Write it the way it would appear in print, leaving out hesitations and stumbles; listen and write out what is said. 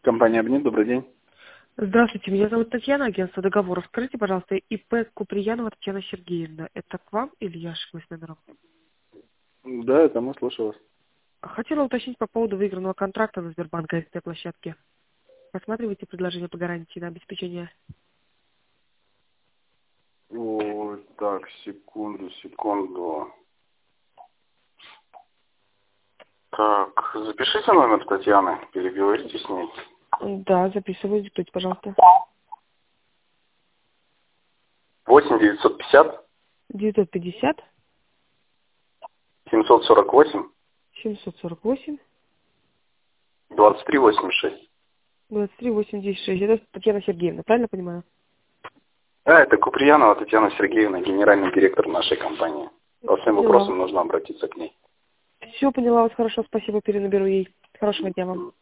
Компания «Обнит», добрый день. Здравствуйте, меня зовут Татьяна, агентство договоров. Скажите, пожалуйста, ИП Куприянова Татьяна Сергеевна, это к вам или я ошиблась номером? Да, это мы, слушаю вас. Хотела уточнить по поводу выигранного контракта на Сбербанк СТ-площадке. Рассматриваете предложение по гарантии на обеспечение? Ой, так, секунду. Так, запишите номер Татьяны, переговорите с ней. Да, записываю, диктуйте, пожалуйста. 8 950 950 748 748 23 86. 23 86. Это Татьяна Сергеевна, правильно понимаю? Да, это Куприянова Татьяна Сергеевна, генеральный директор нашей компании. По всем Поняла. вопросам нужно обратиться к ней. Все, поняла вас, хорошо, спасибо, перенаберу ей. Хорошего дня вам.